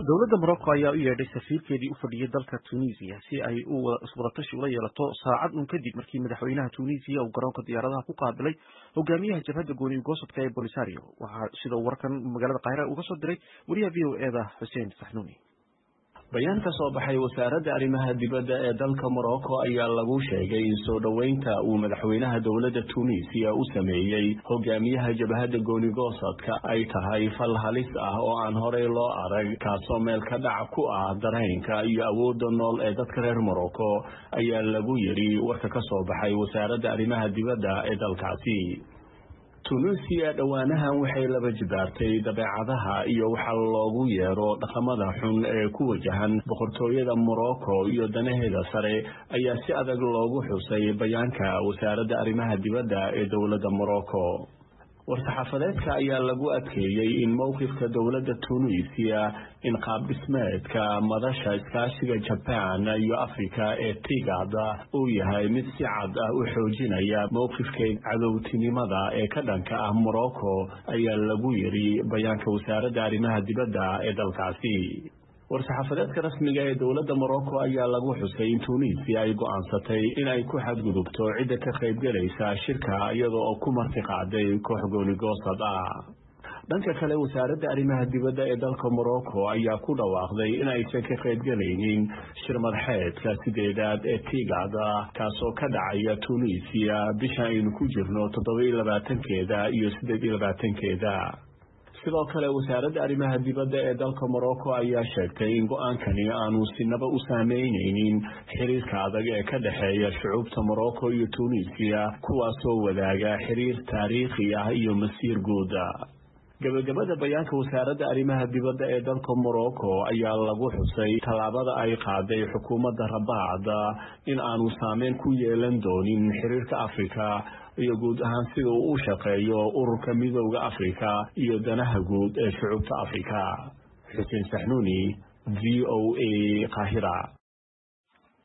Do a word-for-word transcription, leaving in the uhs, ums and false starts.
dowladda Morocco ayaa u yeedhay safiirkeedii u fadhiyay dalka Tunisia si ay u wada-tashi ula yeelato saacad un kadib markii madaxweynaha Tunisia uu garoonka diyaaradaha ku qaabilay hogaamiyaha jabhadda gooni-goosodka ee Polisario. Waxaa sida warkan magaalada Qaahira uga soo diray wariyaha V O E-da Hussein Saxnuuni. bayaan ka soo baxay wasaaradda arrimaha dibadda ee dalka Morocco ayaa lagu sheegay in soo dhaweynta uu madaxweynaha dowladda Tunisia u sameeyay hogaamiyaha jabhadda gooni-goosadka ay tahay fal halis ah oo aan horey loo arag kaasoo meel ka dhac ku ah dareenka iyo awoodda nool ee dadka reer Morocco ayaa lagu yiri warka ka soo baxay wasaaradda arrimaha dibadda ee dalkaasi. Tunisia dhawaanahan waxay laba jibaartay dabeecadaha iyo waxa loogu yeero dhaqamada xun ee ku wajahan boqortooyada Morocco iyo danaheeda sare ayaa si adag loogu xusay bayaanka wasaaradda arrimaha dibadda ee dowladda Morocco. warsaxaafadeedka ayaa lagu adkeeyay in mowqifka dowladda Tunisia in qaab dhismeedka madasha iskaashiga Japan iyo Afrika ee TIGAD uu yahay mid si cad ah u xoojinaya mowqifkeeda cadowtinimada ee ka dhanka ah Morocco ayaa lagu yiri bayaanka wasaaradda arrimaha dibadda ee dalkaasi. warsaxaafadeedka rasmiga ee dowladda Morocco ayaa lagu xusay in Tunisia ay go'aansatay in ay ku xadgudubto cidda ka qaybgalaysa shirka iyadoo oo ku martiqaaday koox gooni-goosad ah. dhanka kale wasaaradda arrimaha dibadda ee dalka Morocco ayaa ku dhawaaqday in aysan ka qaybgalaynin shir madaxeedka sideedaad ee TIGAD kaasoo ka dhacaya Tunisia bisha aynu ku jirno toddoba iyo labaatankeeda iyo siddeed iyo labaatankeeda. sidoo kale wasaaradda arrimaha dibadda ee dalka Morocco ayaa sheegtay in go'aankani aanu sinaba u saameynaynin xiriirka adag ee ka dhexeeya shucuubta Morocco iyo Tunisia kuwaasoo wadaaga xiriir taariikhi ah iyo masiir guud. gabagabada bayaanka wasaaradda arrimaha dibadda ee dalka Morocco ayaa lagu xusay tallaabada ay qaaday xukuumadda Rabat in aanu saameyn ku yeelan doonin xiriirka Afrika iyo guud ahaan sida uu u shaqeeyo ururka midowga Afrika iyo danaha guud ee shucuubta Afrika. Hussein Saxnuuni, V O A, Qaahira.